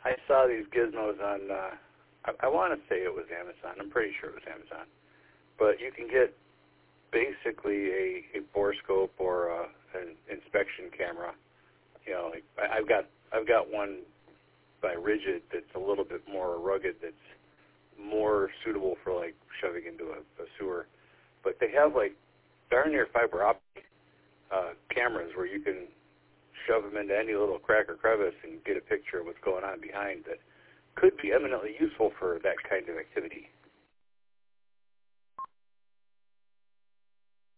I saw these gizmos on, I want to say it was Amazon. I'm pretty sure it was Amazon. But you can get basically a borescope or an inspection camera. You know, like I've got one by Rigid that's a little bit more rugged, that's more suitable for like shoving into a sewer. But they have like darn near fiber optic cameras where you can shove them into any little crack or crevice and get a picture of what's going on behind that could be eminently useful for that kind of activity.